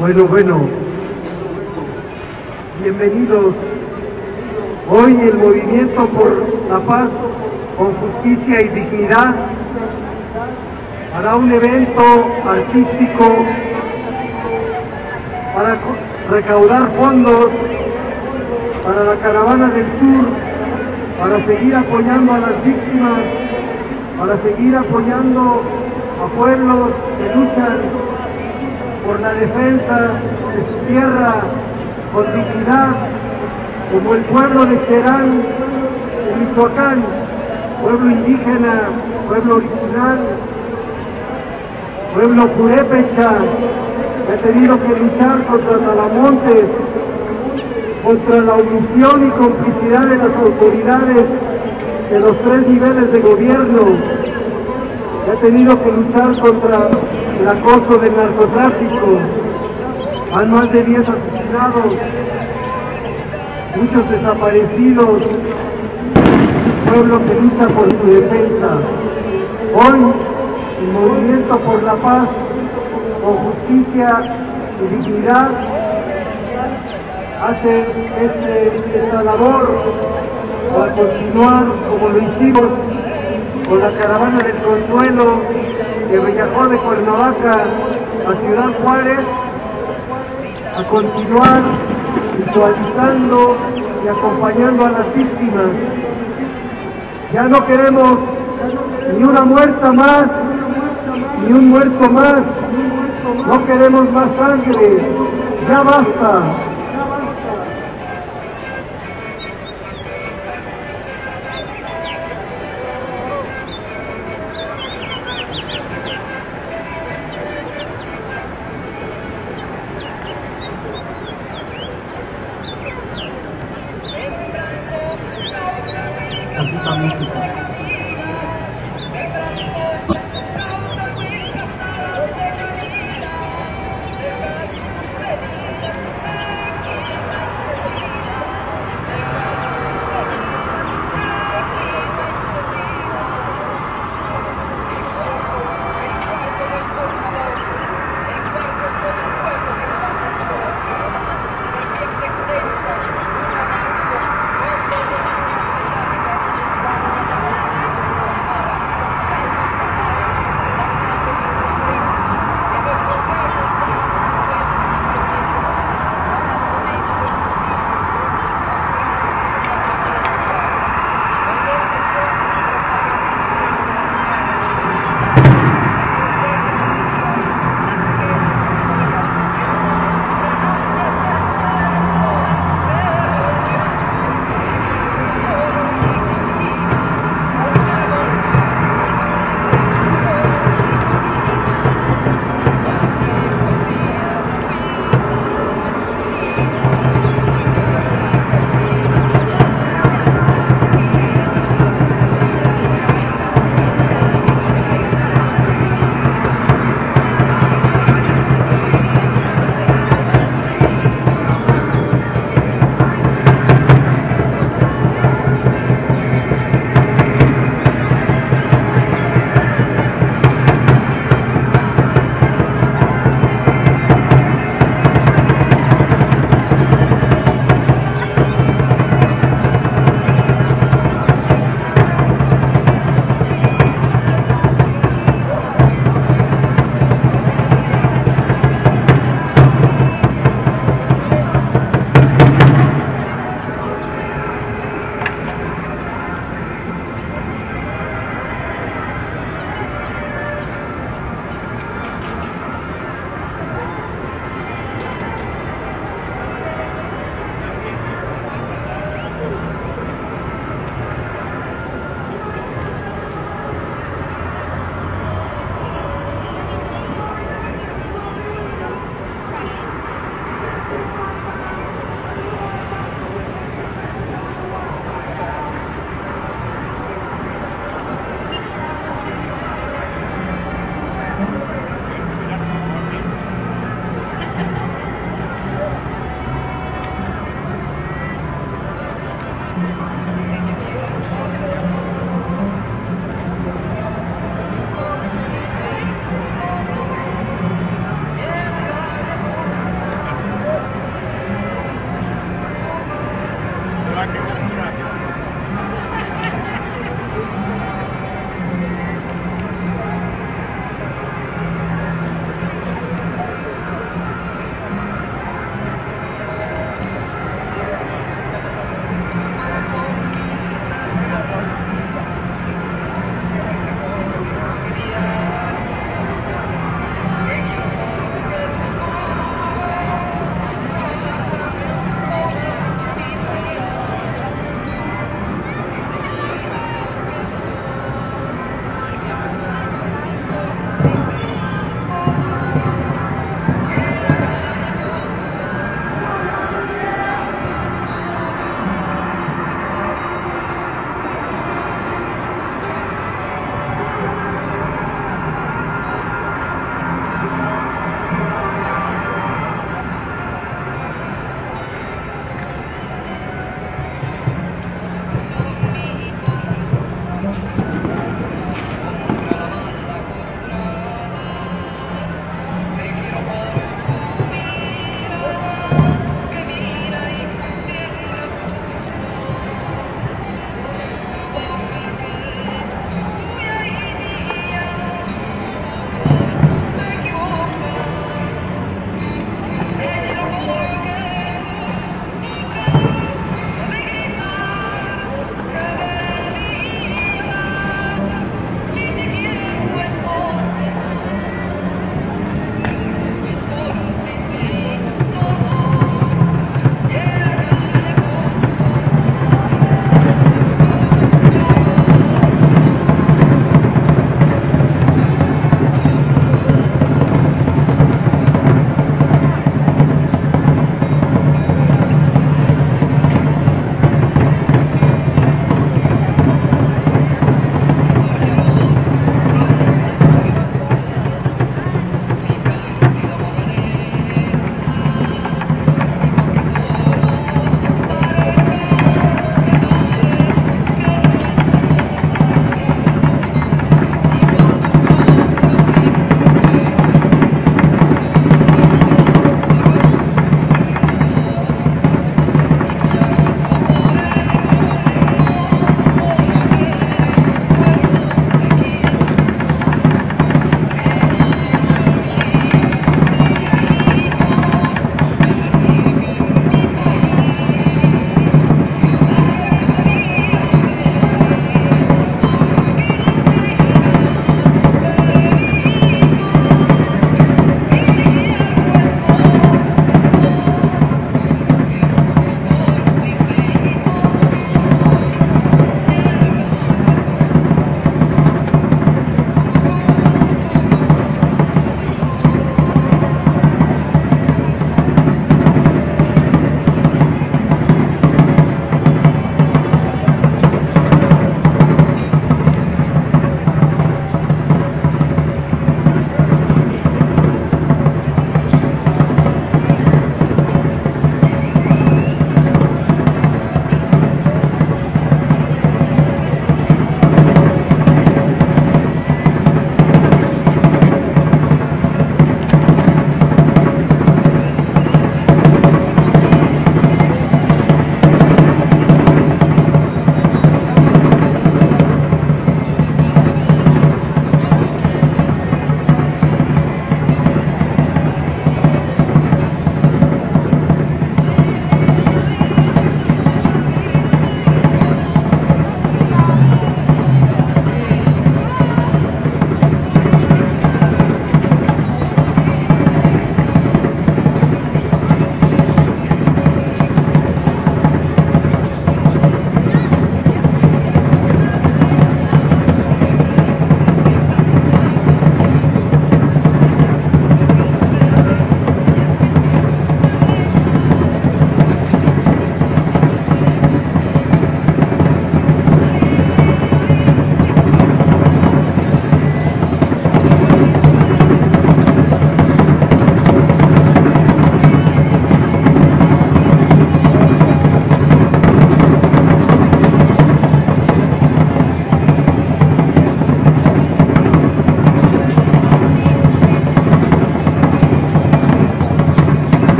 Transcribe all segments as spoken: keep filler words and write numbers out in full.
Bueno, bueno, bienvenidos. Hoy el Movimiento por la Paz con Justicia y Dignidad hará un evento artístico para recaudar fondos para la Caravana del Sur, para seguir apoyando a las víctimas, para seguir apoyando a pueblos que luchan por la defensa de su tierra con dignidad, como el pueblo de Cherán, de Michoacán, pueblo indígena, pueblo original, pueblo purépecha, que ha tenido que luchar contra Talamontes, contra la omisión y complicidad de las autoridades de los tres niveles de gobierno, que ha tenido que luchar contra el acoso del narcotráfico. Van más de diez asesinados, muchos desaparecidos, un pueblo que lucha por su defensa. Hoy, el Movimiento por la Paz, con Justicia y Dignidad, hace este, esta labor para continuar como lo hicimos con la Caravana del Consuelo que viajó de Cuernavaca a Ciudad Juárez, a continuar visualizando y acompañando a las víctimas. Ya no queremos ni una muerta más, ni un muerto más, no queremos más sangre, ya basta.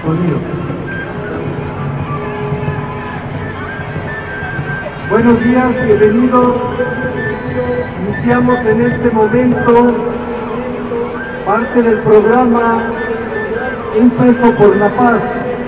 Sonido. Buenos días, bienvenidos. Iniciamos en este momento parte del programa Un Peso por la Paz.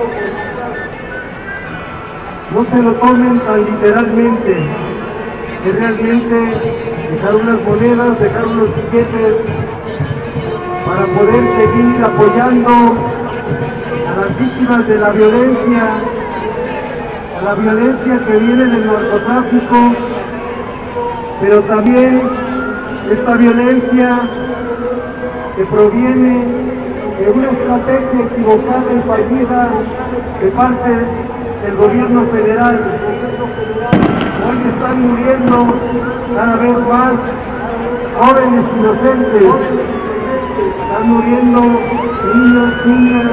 No se lo tomen tan literalmente, es realmente dejar unas monedas, dejar unos billetes para poder seguir apoyando a las víctimas de la violencia, a la violencia que viene del narcotráfico, pero también esta violencia que proviene de una estrategia equivocada y fallida de parte del gobierno federal. Hoy están muriendo cada vez más jóvenes inocentes, están muriendo niños, niñas,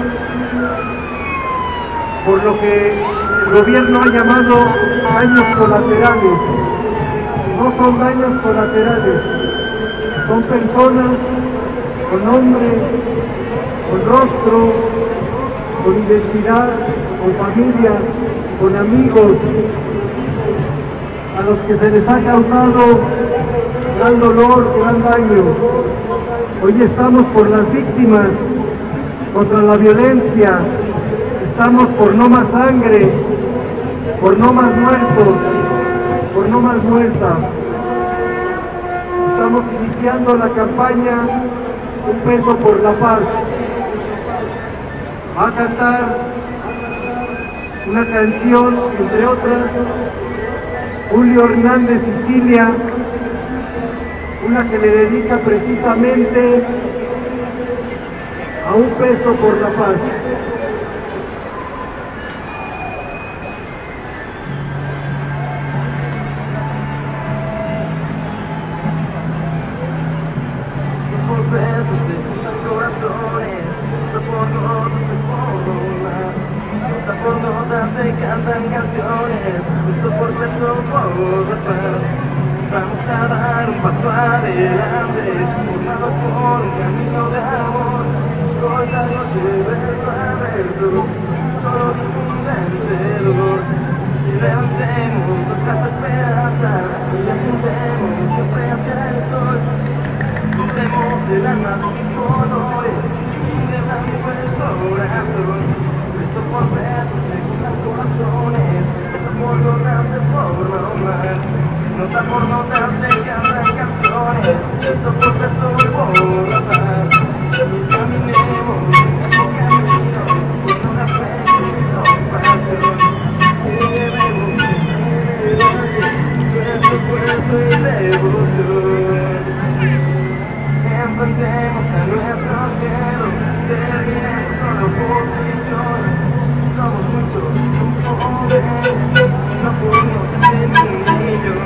por lo que el gobierno ha llamado daños colaterales. No son daños colaterales, son personas con nombre, con rostro, con identidad, con familia, con amigos, a los que se les ha causado gran dolor, gran daño. Hoy estamos por las víctimas, contra la violencia, estamos por no más sangre, por no más muertos, por no más muertas. Estamos iniciando la campaña Un Peso por la Paz. Va a cantar una canción, entre otras, Julio Hernández Sicilia, una que le dedica precisamente a un peso por la paz. Se cantan canciones, justo por peso por la paz. Vamos a dar un paso adelante, formados por un camino de amor. Soldados de verso a verso, solo difunden dolor. Y levantemos nuestras esperanzas, y apuntemos siempre hacia el sol. Juntemos el alma sin colores, y de blanco el corazón. Esto por peso corazones, nota por nota se forma un mar, nota por nota se cantan canciones, esto por peso por la paz. Y caminemos en el camino, con una fe y compasión, que debemos de nuestro esfuerzo y devoción. Enfrentemos a nuestros miedos, terminemos con la oposición. Somos muchos, jóvenes, no podemos ser niños.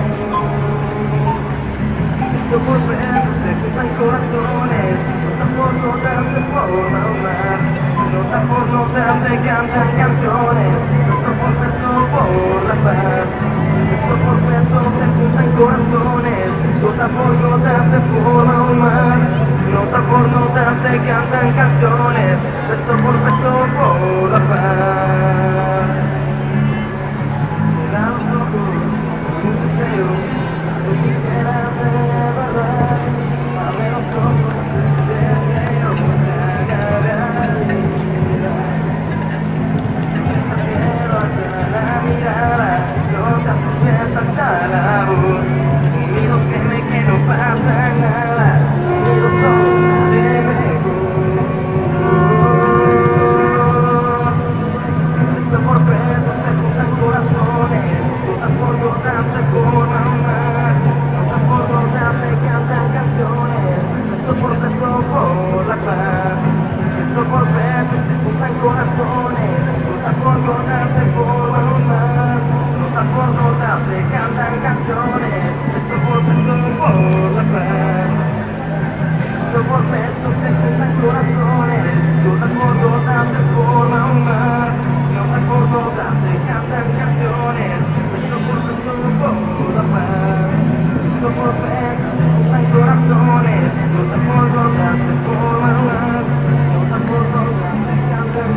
Esto por pesos se juntan corazones, nota por nota se forma un mar, nota por nota se cantan canciones, esto por peso por la paz. Esto por pesos se juntan corazones, nota por nota se forma un mar, nota por nota se cantan canciones, esto por peso por la paz. Cierra los ojos, un deseo, no quisiera de verdad. Abre los ojos, deseo que haga realidad. Quiero hacer la mirada, no te asustes hasta la voz. Unidos créeme que no pasa nada, unidos somos de mejor. Esto por peso se juntan corazones, nota por nota se forman más, nota por nota se cantan canciones, esto por peso por la paz. Esto por peso se juntan corazones, nota por nota se forman más, nota por nota se cantan canciones, esto por peso por la paz. Esto por peso se juntan corazones, nota por nota se forman más, nota por nota se cantan canciones, esto por peso por la paz. Esto por peso se juntan corazones, nota por nota se forman más, nota por nota se cantan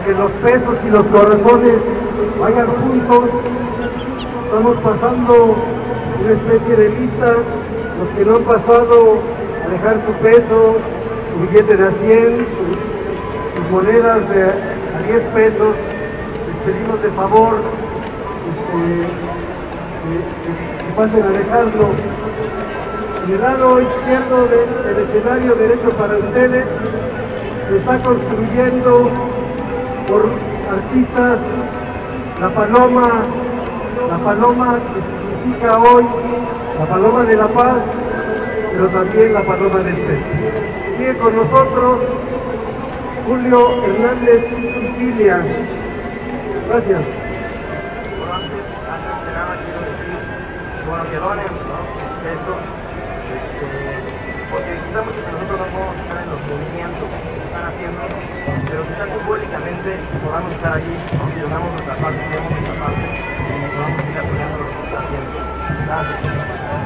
que los pesos y los corazones vayan juntos. Estamos pasando una especie de lista, los que no han pasado a dejar su peso, su billete de a cien, sus, sus monedas de a diez pesos, les pedimos de favor este, que, que, que pasen a dejarlo. En el lado izquierdo de, del escenario derecho para ustedes se está construyendo por artistas la paloma, la paloma que significa hoy la paloma de la paz, pero también la paloma del peso. Sigue con nosotros Julio Hernández Sicilia. Gracias. Bueno, antes, antes de nada quiero decir, bueno, que donen, ¿no? Esto, este, porque quizá muchos de nosotros no podemos estar en los movimientos que están haciendo, pero quizá simbólicamente podamos estar allí, ¿no? Y donamos nuestra parte, demos nuestra parte, y podamos ir apoyando lo que se está haciendo. Gracias.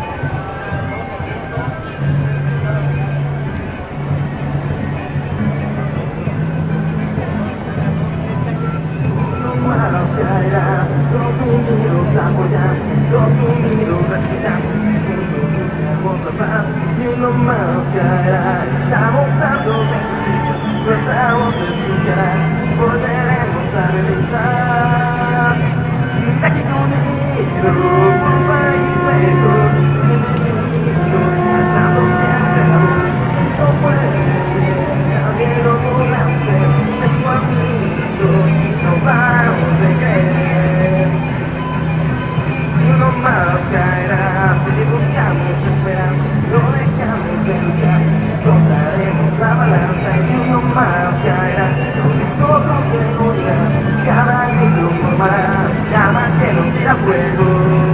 Todos unidos apoyando, todos unidos respetando, juntos buscamos la paz y no más caerá. Estamos dando beneficios, nuestra voz se escuchará, volveremos a realizar. México unido, por un país mejor, unidos, alzando siempre la voz. México puede, nadie lo podrá hacer. México amigo, no vamos a creer. Uno más caerá, si buscamos esperanza, no dejamos de luchar, encontraremos la balanza y uno más caerá, donde todos se unirán, cada grito formará, llama que nos tira fuego.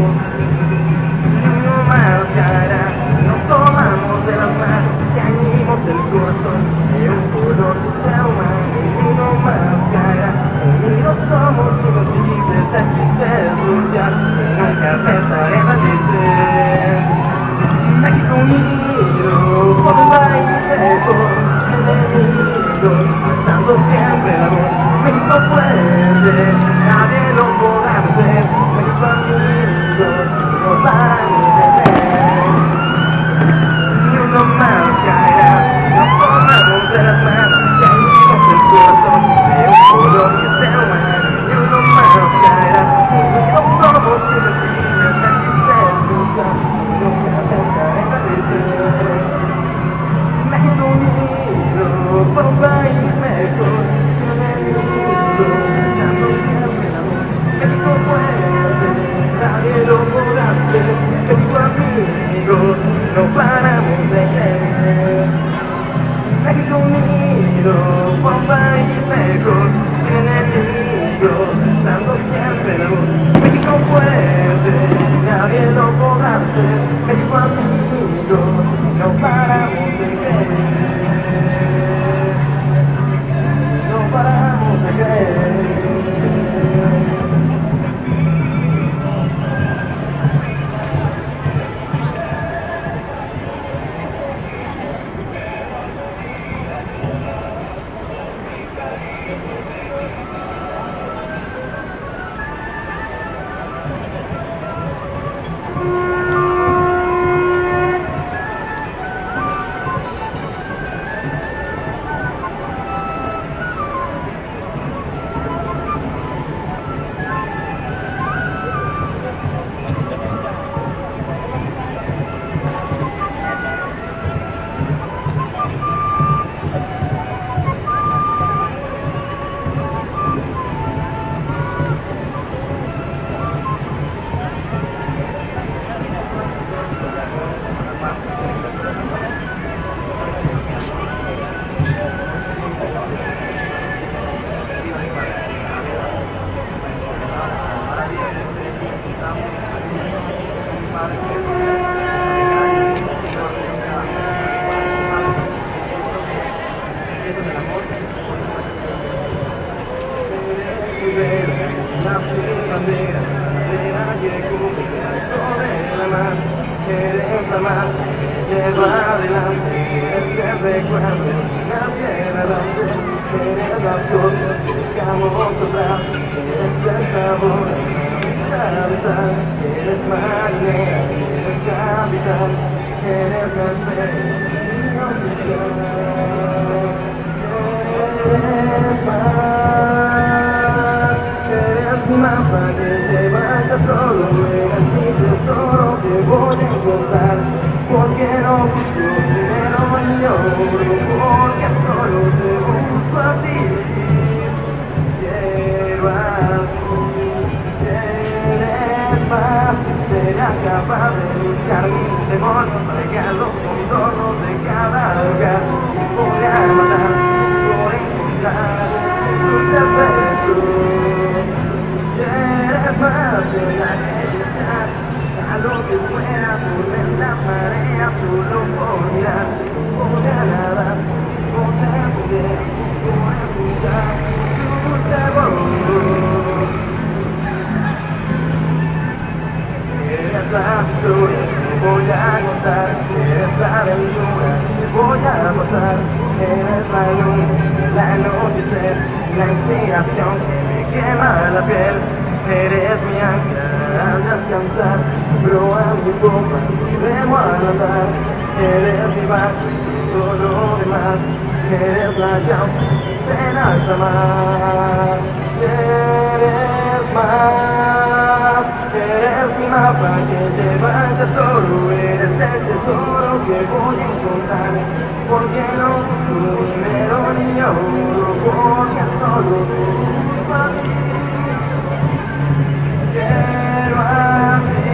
Uno más caerá, nos tomamos de las manos, y añimos el corazón de un color sea humano, y uno más caerá, unidos somos unos libres, existe luchar, nunca pensaré rendirse. México unido, por un país mejor, enemigos, alzando siempre la voz. México puede, nadie lo podrá hacer. México amigo, no vamos a ver. Ni uno más caerá, nos tomamos de las manos, y unimos el corazón de un color que sea humano. Ni uno más caerá, unidos somos unos libres, existe luchar, nunca pensaré rendirse. México unido, por un país mejor, enemigos, alzando siempre la voz. México puede, nadie lo podrá hacer. México amigo, no paramos de creer. México unido, por un país mejor, enemigos, dando siempre la voz. México puede, nadie lo podrá hacer. México amigo, no paramos de creer. No paramos de creer. Lleva adelante este recuerdo, nadie adelante, eres la flor que buscamos atrás, eres el sabor, cabezal, eres marinera, eres capitán, eres la fe, mi oficial, eres paz, eres mi mapa que lleva hasta solo, eres mi tesoro que voy a encontrar, porque no busco dinero ni oro, porque solo te busco a ti. Quiero a ti, eres paz, serás capaz de luchar mis demonios, fregar los contornos de cada lugar, voy a matar, voy a encontrar tus defectos. Eres más de la que luchar, a lo que fuera, tormenta, marea, solo por mirar, voy a nadar, voy a poder, voy a escuchar tu sabor. Eres la historia que voy a contar, eres la aventura que voy a pasar, eres la luz, la anochecer, la inspiración que me quema la piel, eres mi ancla al descansar, proa mi copa, debo andar, eres mi barco y todo lo demás, eres la llama en alta mar, eres más, eres mi mapa que lleva el tesoro, eres el tesoro que voy a encontrar, porque no busco dinero ni oro, porque solo te busco a ti. Quiero a ti,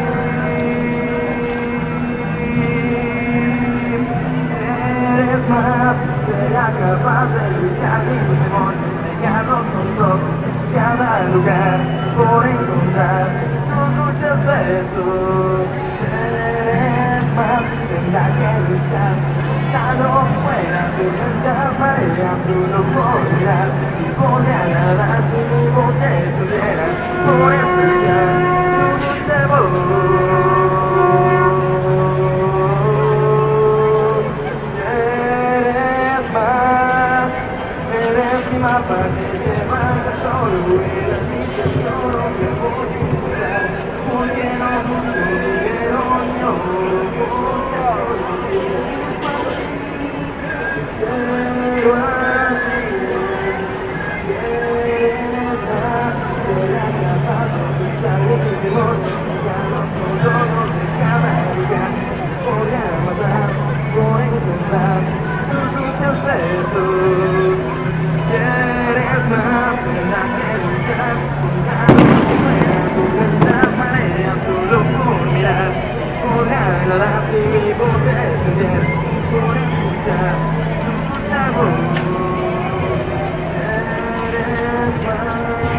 eres más, será capaz de luchar mis demonios, pegados con todos en cada lugar, por encontrar tus dulces besos. Eres más, tendrá que luchar, estando fuera de tantas mareas, tú no podrás, y voy a nadar si mi voz te estuviera, por escuchar tu dulce voz. Eres más, eres mi mapa que lleva el tesoro, eres mi tesoro que voy a encontrar, porque no busco dinero ni oro, porque solo te busco a ti. Quiero a ti, eres más, serás capaz de luchar mis demonios, pegar los contornos de cada lugar, voy a matar, voy a encontrar tus dulces besos. Eres más, tendrás que luchar, contra lo que fuera, tormentas, mareas, solo por mirar, por nadar si mi voz te encendiera, por escuchar tu sabor. Eres más.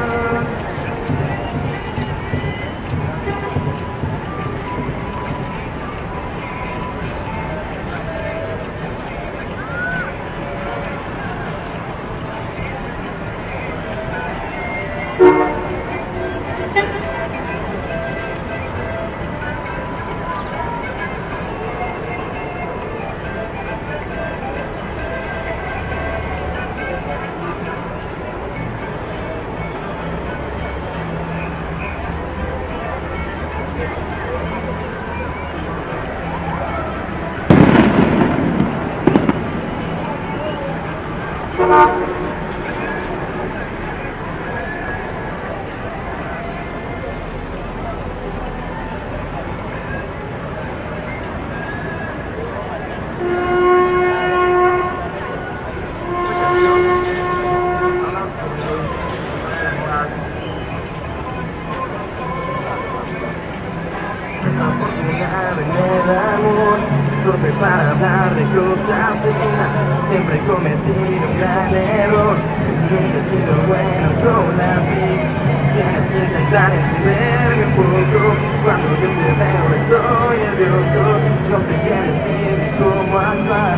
Torpe para hablar de cosas dignas, siempre he cometido un gran error, nunca he sido bueno con la vida. Tienes que intentar entenderme un poco, cuando yo te veo estoy nervioso, no sé qué decir ni cómo actuar,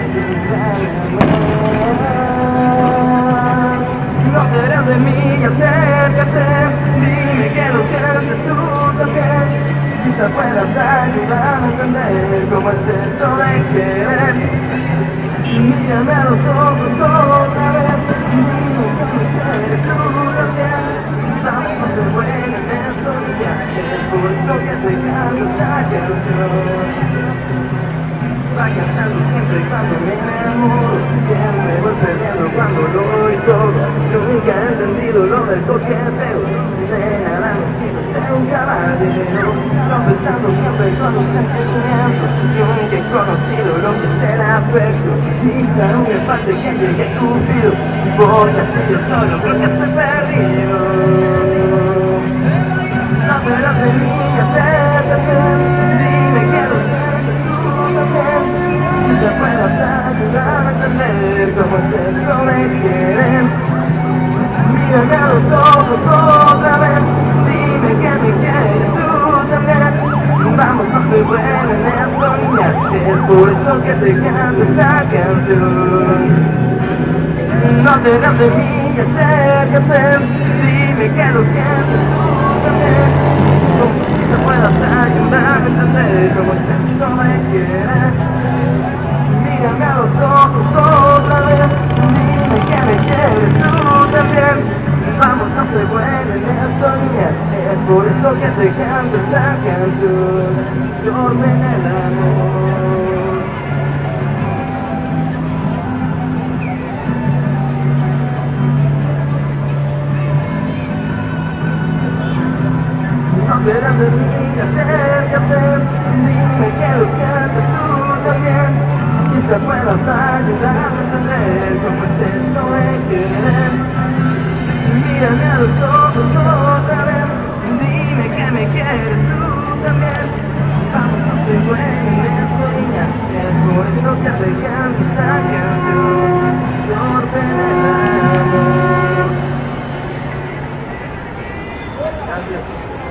no serás de mí, acércate, dime que lo sientes tú también. Quizás puedas ayudarme a entender cómo es esto de querer. Mírame a los ojos otra vez. quieres tú también. Vamos a ser buenos en estos viajes, por eso que te canto esta canción. Va cantando siempre cuando me enamoro, siempre voy perdiendo cuando lo doy todo. Nunca he entendido lo del coqueteo, de nada me sirve ser un caballero. Confesando siempre con los sentimientos, nunca he conocido lo que es el afecto. Quizá no me falte que llegue cumplido, porque así yo solo creo que estoy perdido. No serás de mí, acércate, dime que lo sientes tú también. Quizá puedas ayudarme a entender cómo es esto de querer. Mírame a los ojos otra vez, dime que me quieres tú también. Vamos, no soy buena en soñar, es por eso que te canto esta canción. No te das de mí, acércate, dime que lo sientes tú también. Quizá puedas ayudarme a entender cómo es esto de querer. Mírame a los ojos otra vez, dime que me quieres tú también. Vamos, no soy buena en soñar, es por eso que te canto esta canción. Duerme en el amor. No serás de mí, acércate, dime que lo sientes tú también. Quizá puedas ayudarme a entender cómo es esto de querer. Mírame a los ojos otra vez, dime que me quieres tú también. Vamos, no soy buena en soñar, es por eso que te canto esta canción. Duerme en el amor. Gracias.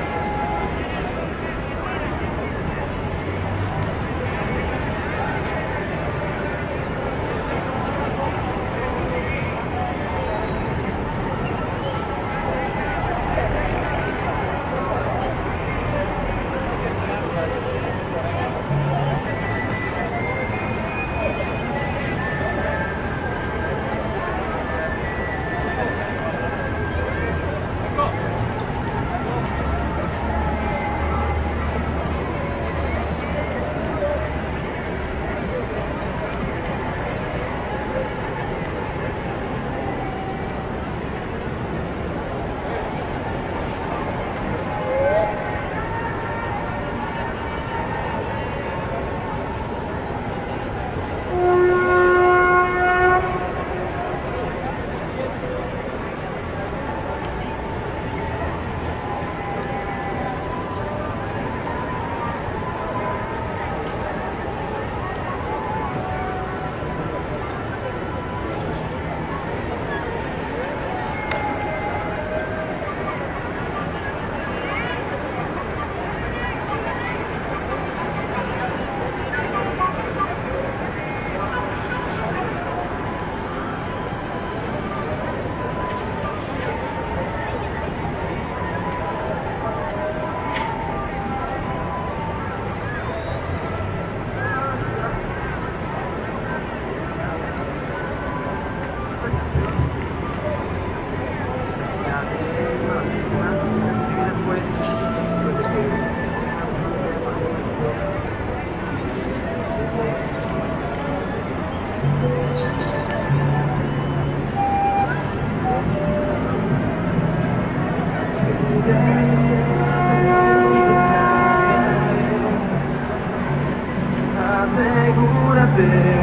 Asegúrate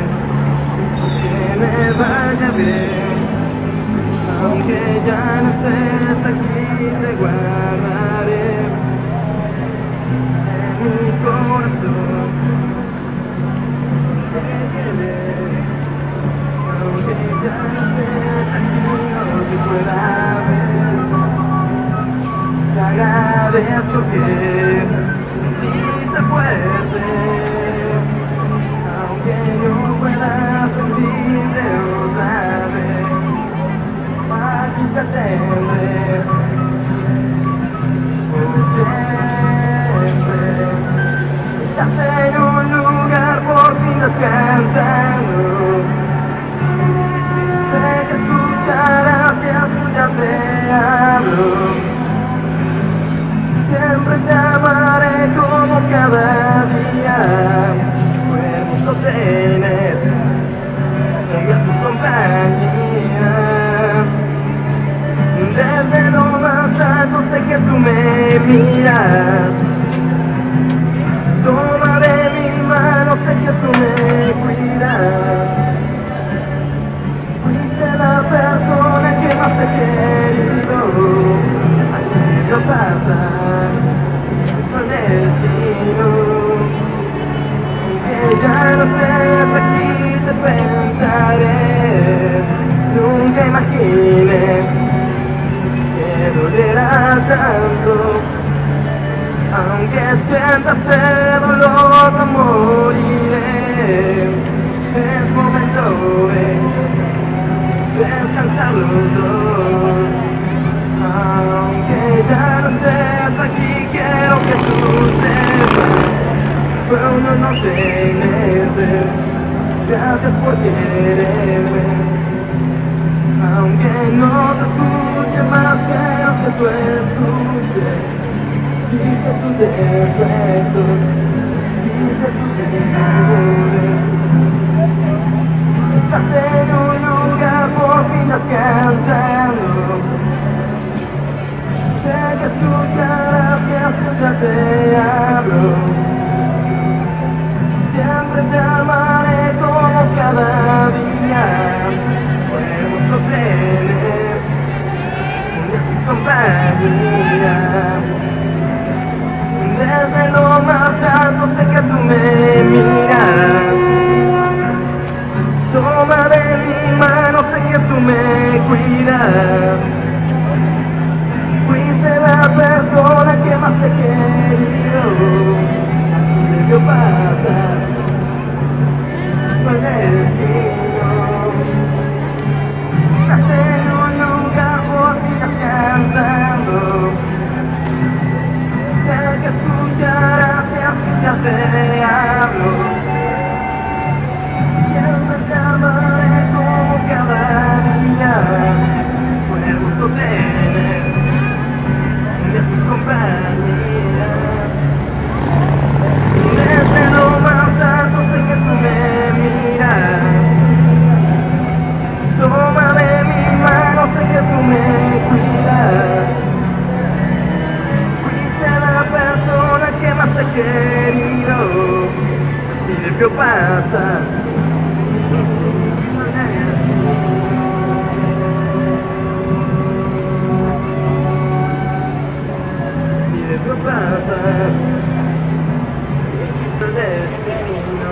que me vaya bien, aunque ya no estés aquí, te guardaré en mi corazón. Te querré, aunque ya no estés aquí, no te pueda ver. Te agradezco que sentiste fuerte, aunque yo pueda sentirte otra vez. Aquí te tendré por siempre. Estás en un lugar por fin descansando. Sé que escucharás y escucharte fue hermoso tener a tu compañía. Desde lo más alto sé que tú me miras. Toma de mi mano, sé que tú me cuidas. Fuiste la persona que más he querido. Así yo pasa, es el destino. Que ya no estés aquí, te pensaré. Nunca imaginé que dolerá tanto. Aunque sientas el dolor, no moriré. Es momento de descansar los dos. Aunque ya no estés aquí, quiero que tú sepas. Fue una noche inerte, gracias por quererme. Aunque no te escuche más, quiero que tú escuches. Dice tus defectos, dice tus errores. Estás en un lugar por fin descansando. Sé que escucharás que ya te hablo. Siempre te amaré como cada día. Podemos obtener una compañía. Desde lo más alto sé que tú me miras. Toma de mi mano, sé que tú me cuidas. Fuiste la persona que más te he querido. Debió pasar, fue el destino. Estás en un lugar por ti descansando. Sé que escucharás que así ya te hablo. Siempre te amaré como cada día. Fue gusto tener de tu compañía. Desde lo más alto sé que tú me miras. Toma de mi mano, sé que tú me cuidas. La persona que más he querido y debió pasar. Y debió pasar. El destino.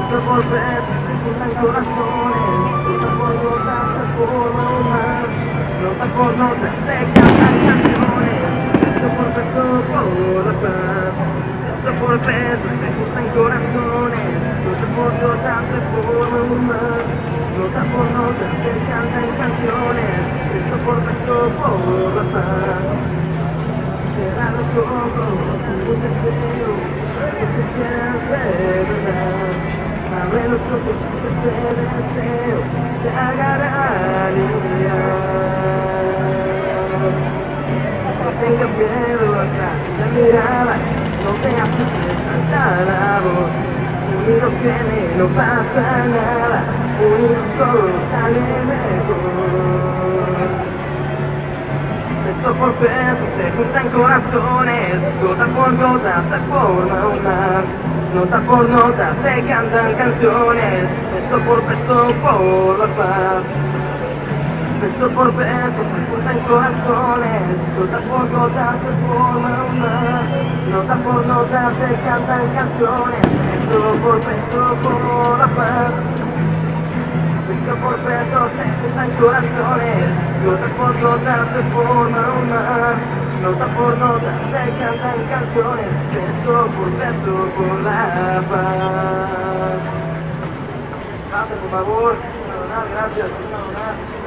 Beso por beso se juntan corazones, nota por nota se forma un mar, nota por nota se cantan canciones, beso por beso por la paz. Beso por beso se juntan corazones, nota por nota se forma un mar, nota por nota se cantan canciones, beso por beso por la paz. Cierra los ojos, un deseo, que se quieras de verdad. Abre los ojos, este deseo te haga realidad. No tengas miedo atrás de la mirada, no te asustes tanta la voz. Unidos viene, no pasa nada, unidos todo sale mejor. Beso por beso se juntan corazones, gota por gota se forma un mar, nota por nota se cantan canciones, beso por beso por la paz. Beso por beso se juntan corazones, gota por gota se forma un mar, nota por nota se cantan canciones, beso por beso por la paz. Beso por beso se juntan corazones, gota por gota se forma un mar, nota por nota se cantan canciones, beso por beso por la paz. Gracias, por favor, gracias, gracias.